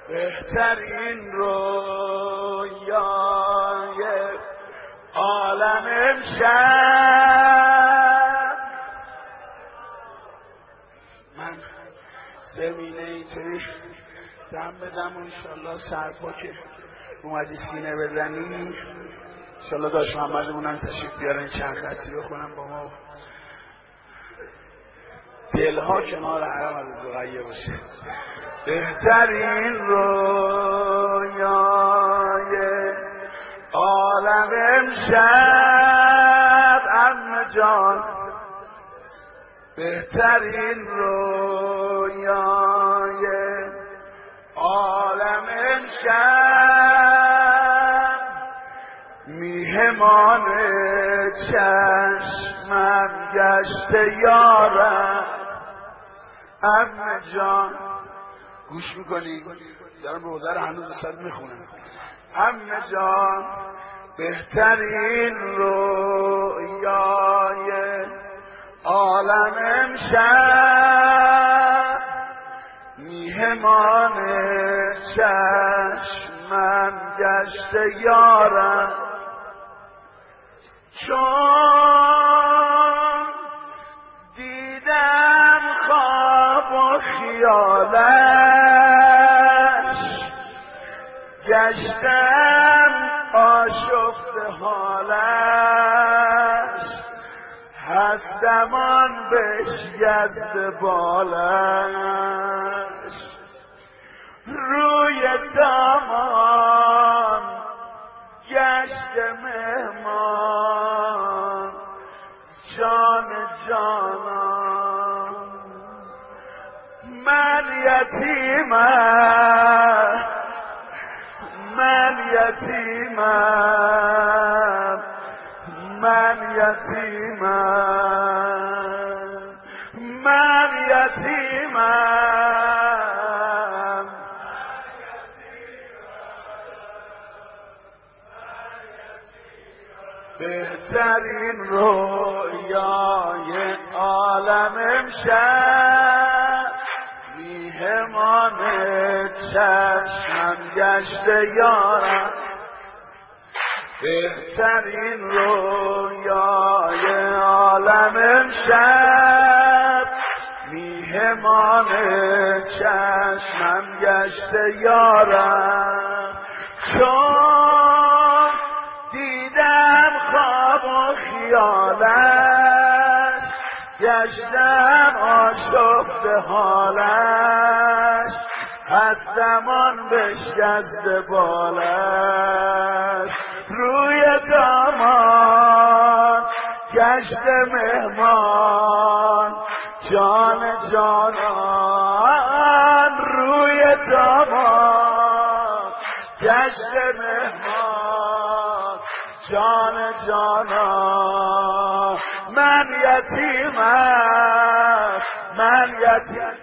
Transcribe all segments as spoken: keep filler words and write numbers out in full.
بهترین رویای عالم امشب. من زمینه اینطوری دم بدم و انشالله سرپا که اومدی سینه بزنی، انشالله داشت محمدمونم تشریف بیارن چند خطی بخونم با ما، دلها کنار حرم از زغیه باشه. بهترین رویای عالم امشب عمه جان، بهترین رویای عالم امشب میهمان چشمم گشته یارم. عمه جان گوش میکنی؟ دارم روزه رو هنوز صد میخونم. عمه جان بهترین رویای عالم امشب میهمان چشمم گشته یارم. چون دیدم خواب و خیالش، گشتم آشفته حالش، هستم آن بشکسته بالش. روی دامان گشت مهمان، جان جانان من یتیمم، من یتیمم، من یتیمم، من یتیمم. بهترین رویای عالم امشب میهمان چشمم گشته یارم. بهترین رویای عالم امشب میهمان چشمم گشته یارم. چون دیدم خواب و خیالش، گشتم آشفته حالش، هستم آن بشکسته بالش. روی دامان گشت مهمان، جان جانان. روی دامان گشت مهمان، جان جانان. من یتیمم، من یتیمم.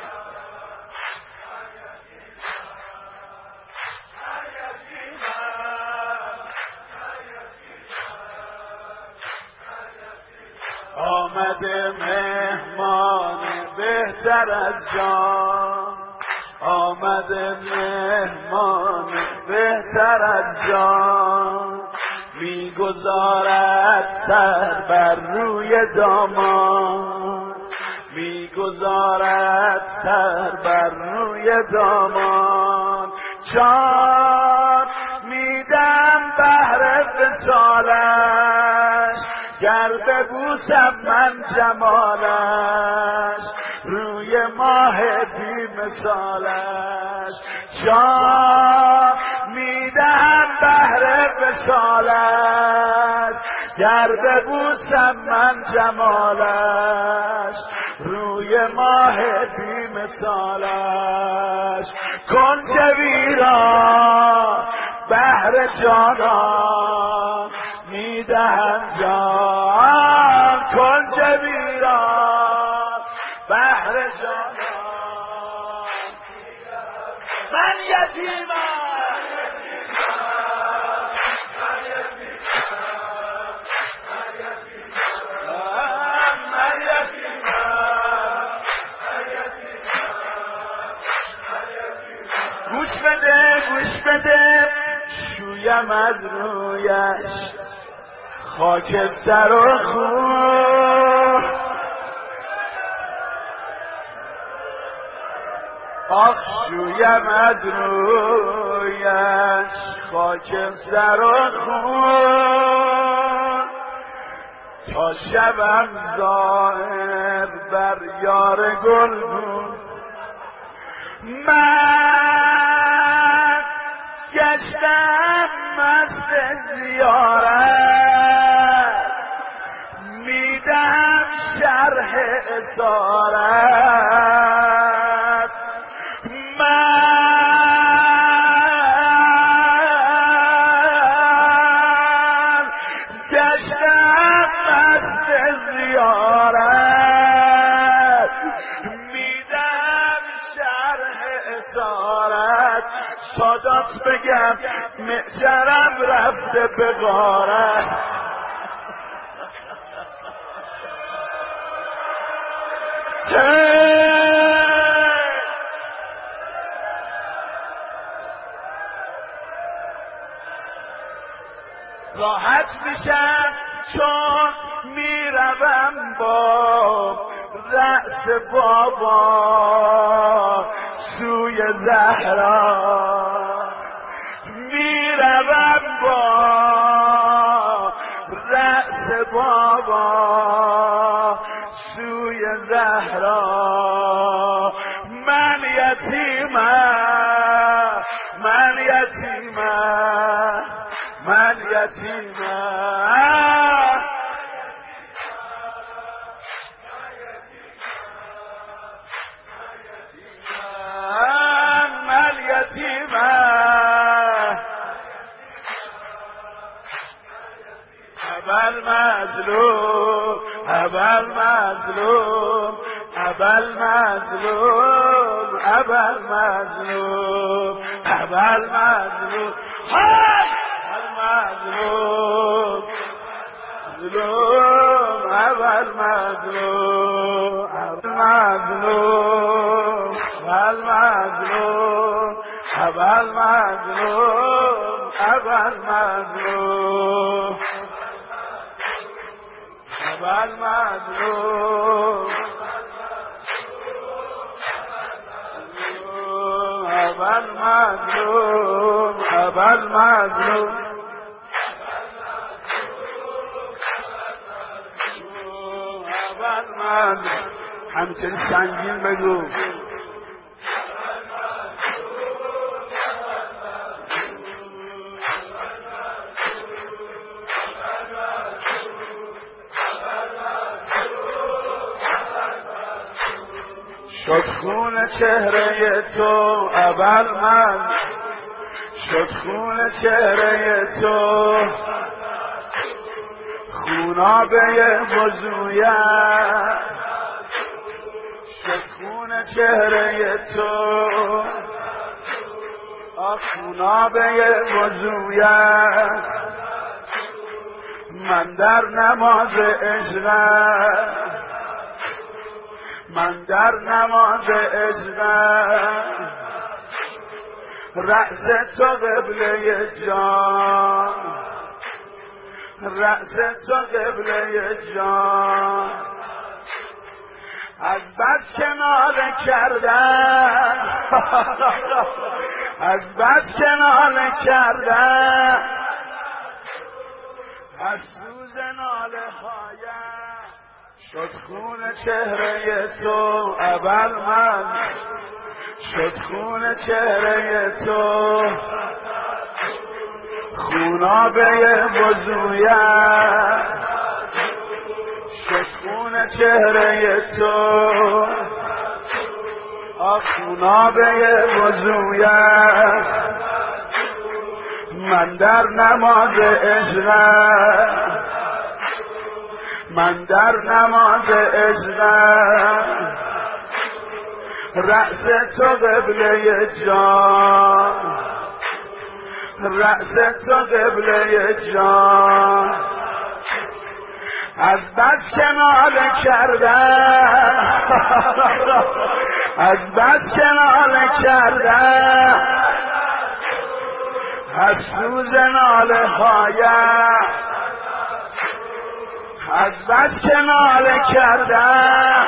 آمده مهمان بهتر از جان، آمده مهمان بهتر از جان. میگذارد سر بر روی دامان، میگذارد سر بر روی دامان. جان میدم بهر وصالش، گر ببوسم من جمالش، روی ماه بی مثالش. جان میدم بهر وصالش، گر ببوسم من جمالش، روی ماه بی مثالش. کنج ویران بهر جانان میدهم جان، کنج ویران بهر جانان. من یتیمم، من یتیمم، من یتیمم، من یتیمم. گوش بده گوش بده شویم از رویش خاکستر و خون آخ شویم از رویش خاکستر و خون تا شبم ظاهر بر یار گلگون من گشتم مست زیارت میدم شرح اسارت من گشتم مست زیارت میدم شرح اسارت سادات بگم معشرم رفته به غارت راحت میشم چون میروم با رأس بابا سوی زهرا میروم با رأس بابا سوی زهرا من یتیمم من یتیمم من یتیمم من یتیمم ابل مظلوم ابل مظلوم ابل مظلوم ابل مظلوم ابل مظلوم مظلوم مظلوم ابل مظلوم ابل مظلوم ابل مظلوم ابل مظلوم ابل مظلوم ابل مظلوم ابل مظلوم ابل مظلوم ابل مظلوم همچنین سنگین بگو شد خون چهره تو ابل من شد خون چهره تو خونابه وضویم شد خون چهره تو خونابه وضویم من در نماز عشقم من در نماز عشقم رأس تو قبله جان رأس تو قبله جان از بس کناره کردن از بس کناره کردن از سوز ناله هایم شد خون چهره تو ابل من شد خون چهره تو خونابه وضویم شد خون چهره تو خونابه وضویم من در نماز عشقم من در نماز عشقم رأس تو قبله جان رأس تو قبله جان از بس کناره کردن از بس کناره کردن از سوز ناله هایم از بس که ناله کردم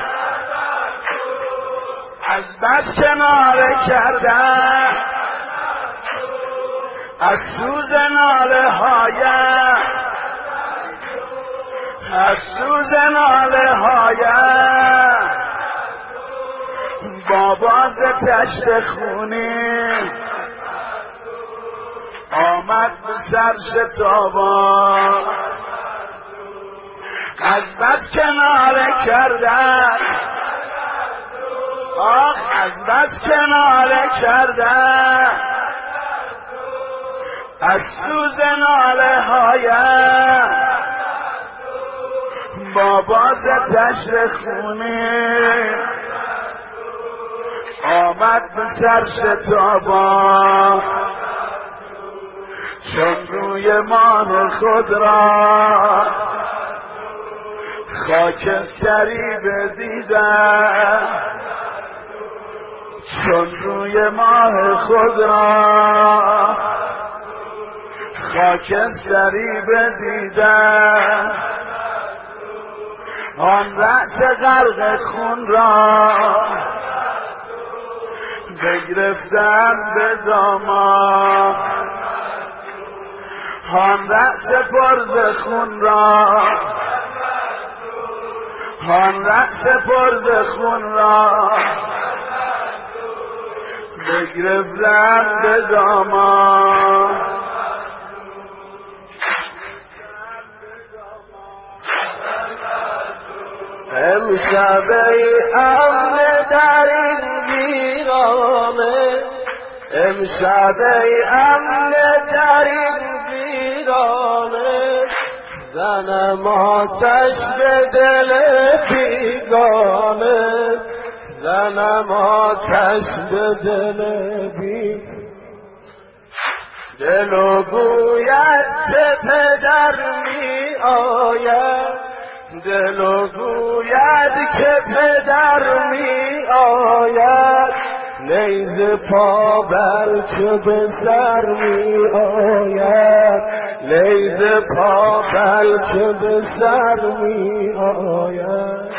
از بس که ناله کردم از سوز ناله هایم از سوز ناله هایم با باز پشت خونی آمد به سر شتابان از بس که ناله کردن آخ از بس که ناله کردن از سوز ناله هایم با باز تشر خونی آمد به سر شتابان چون روی ماه خود را خاکستری بدیدم چون روی ماه خود را خاکستری بدیدم آن رأس غرق خون را بگرفتم به دامان آن رأس پرز خون را آن رأس پرز خون را بگرفتم به دامان امشب ای امن در این ویرانه امشب ای امن در این ویرانه زنم آتش به دل بیگانه زنم آتش به دل بیگانه دل و گوید چه پدر می آید دل و گوید که پدر می آید نیز پا بلکه به سر می آید نیز پا بلکه به سر می آید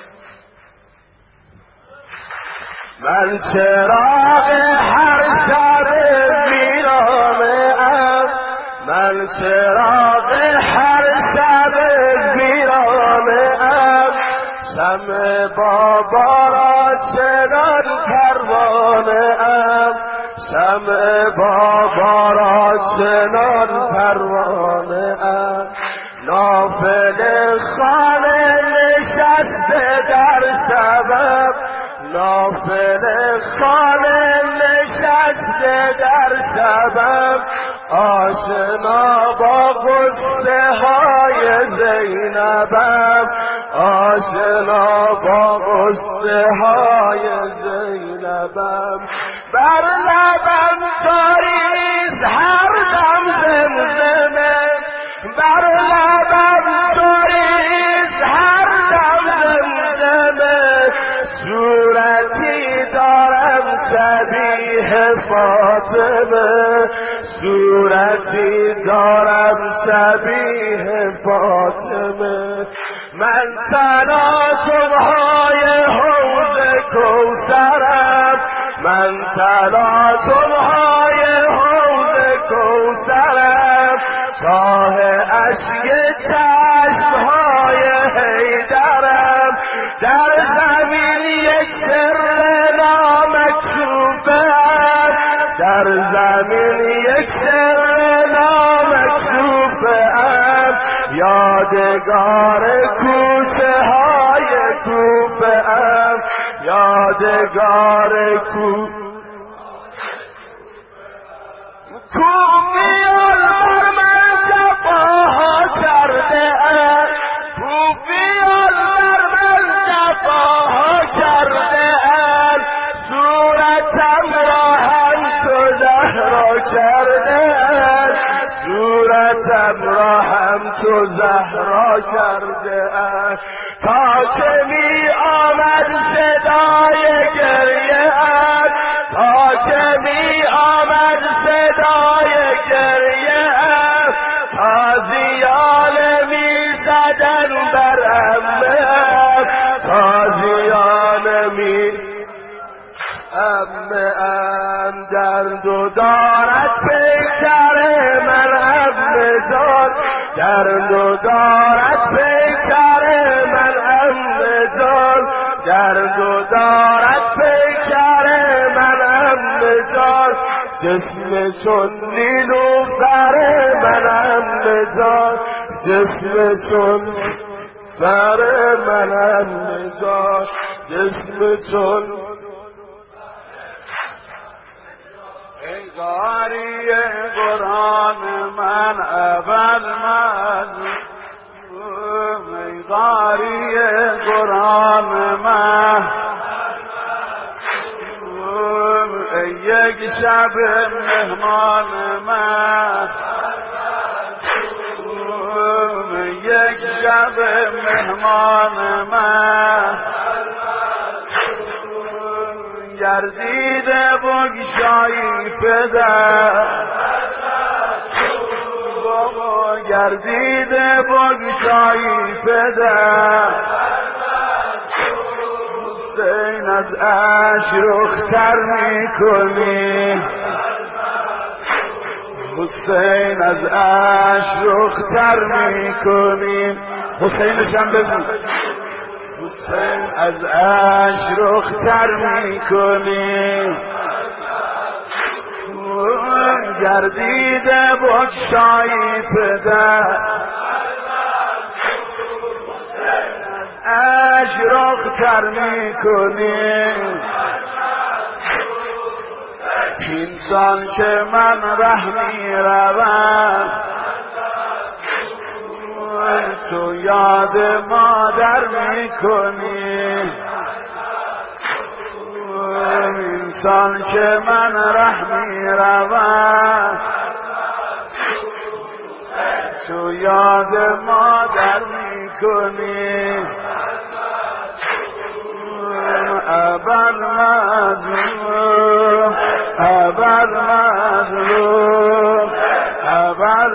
من چراغ هر شب ویرانه ام من چراغ هر شب ویرانه ام شمع بابا را چنان پروانه ام شمع بابا را چنان پروانه ام نافل خانه نشسته در شبم نافل خانه نشسته در شبم آشنا با غصه های زینبم آشنا با غصه های زینبم بر لبم تاریز هر دم زمزمه بر لبم تاریز هر دم زمزمه صورتی دارم شبیه فاطمه صورتی دارم شبیه فاطمه من تلاطم‌های حوض کوثرم من تلاطم‌های حوض کوثرم چاه اشک چشم‌های حیدرم در زمین یک سر نامکشوفم در زمین یک سر نامکشوفم یادگار کوچه های کوفه ام یادگار کوفه کوفیان بر من جفاها کرده ام کوفیان بر من جفاها کرده ام صورتم را هم تو زهرا کرده ام صورتم را هم تو زهرا کرده ام تا که می آمد صدای گریه ام تا که می آمد صدای گریه تازیانه می زدن برم تازیانه می امه ام درد و دارد پیکر من امه جان درد و دارد پیکر من امه جان درد و دارد پیکر من امه جان جسم چون نیلوفر من امه جان جسم چون بر من امه جان جسم چون ای قاری قرآن من اول مظلوم ای قاری قرآن من ای یک شب مهمان من ای یک شب مهمان من گردیده بگشایی پدر بابا گردیده بگشایی پدر حسین از عشق رختر میکنی حسین از عشق رختر میکنی حسینشم بزن حسین از عشق رختر میکنی گردیده بگشایی پدر عشق رختر میکنی اینسان که من ره میروم تو یاد مادر میکنی انسان که من ره میروم تو یاد مادر میکنی ابر مظلوم ابر مظلوم ابر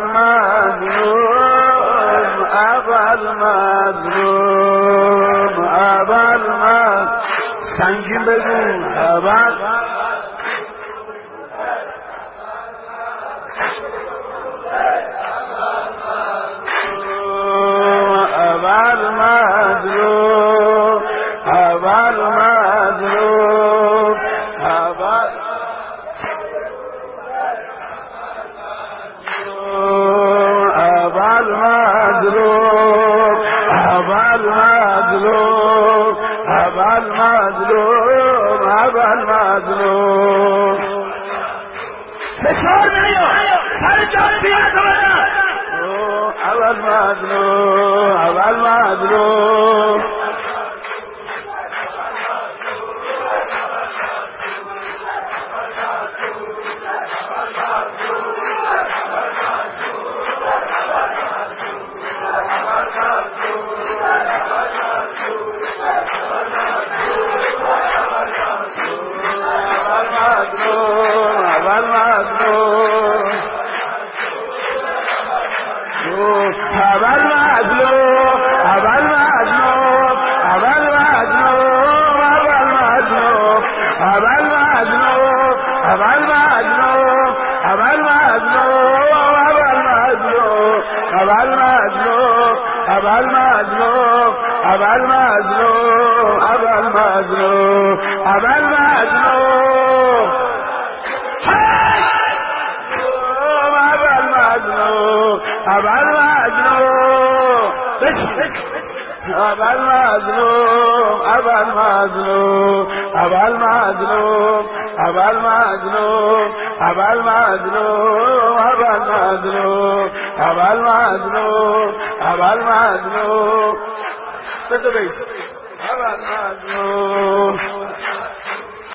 مظلوم ابر مظلوم ابر مظلوم سنگین بگو ابر ابر مظلوم ابر مظلوم ابر ابر مظلوم ابر مظلوم ابر مظلوم ابر مظلوم فشار نمیاد سر جان بیاد ابر مظلوم ابر مظلوم ابر مظلوم ابر مظلوم ابر مظلوم ابر مظلوم ابر مظلوم ابر مظلوم ابر مظلوم ابر مظلوم ابر مظلوم ابر مظلوم ابر مظلوم ابر مظلوم ابر مظلوم ابر مظلوم بده بیس ابر مظلوم